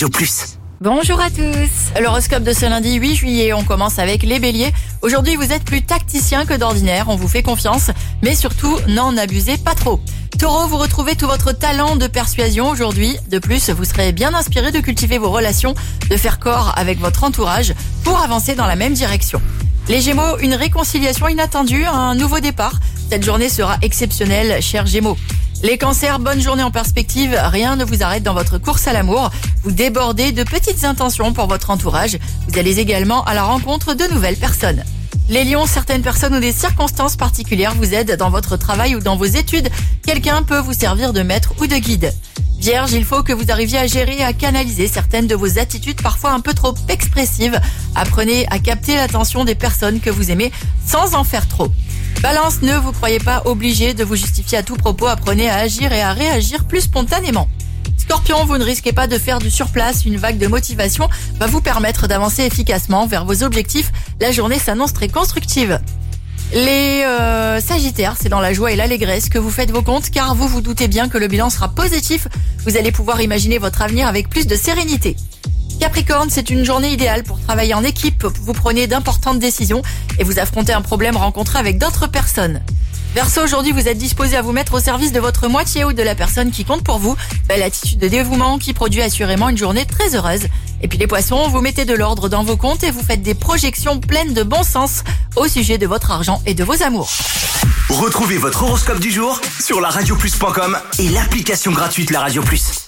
Plus. Bonjour à tous. L'horoscope de ce lundi 8 juillet, on commence avec les béliers. Aujourd'hui, vous êtes plus tacticien que d'ordinaire, on vous fait confiance, mais surtout, n'en abusez pas trop. Taureau, vous retrouvez tout votre talent de persuasion aujourd'hui. De plus, vous serez bien inspiré de cultiver vos relations, de faire corps avec votre entourage pour avancer dans la même direction. Les Gémeaux, une réconciliation inattendue, un nouveau départ. Cette journée sera exceptionnelle, chers Gémeaux. Les cancers, bonne journée en perspective, rien ne vous arrête dans votre course à l'amour. Vous débordez de petites intentions pour votre entourage. Vous allez également à la rencontre de nouvelles personnes. Les lions, certaines personnes ou des circonstances particulières vous aident dans votre travail ou dans vos études. Quelqu'un peut vous servir de maître ou de guide. Vierge, il faut que vous arriviez à gérer et à canaliser certaines de vos attitudes parfois un peu trop expressives. Apprenez à capter l'attention des personnes que vous aimez sans en faire trop. Balance, ne vous croyez pas obligé de vous justifier à tout propos, apprenez à agir et à réagir plus spontanément. Scorpion, vous ne risquez pas de faire du surplace, une vague de motivation va vous permettre d'avancer efficacement vers vos objectifs. La journée s'annonce très constructive. Les Sagittaires, c'est dans la joie et l'allégresse que vous faites vos comptes car vous vous doutez bien que le bilan sera positif. Vous allez pouvoir imaginer votre avenir avec plus de sérénité. Capricorne, c'est une journée idéale pour travailler en équipe. Vous prenez d'importantes décisions et vous affrontez un problème rencontré avec d'autres personnes. Verseau, aujourd'hui, vous êtes disposé à vous mettre au service de votre moitié ou de la personne qui compte pour vous. Belle attitude de dévouement qui produit assurément une journée très heureuse. Et puis les Poissons, vous mettez de l'ordre dans vos comptes et vous faites des projections pleines de bon sens au sujet de votre argent et de vos amours. Retrouvez votre horoscope du jour sur laradioplus.com et l'application gratuite La Radio Plus.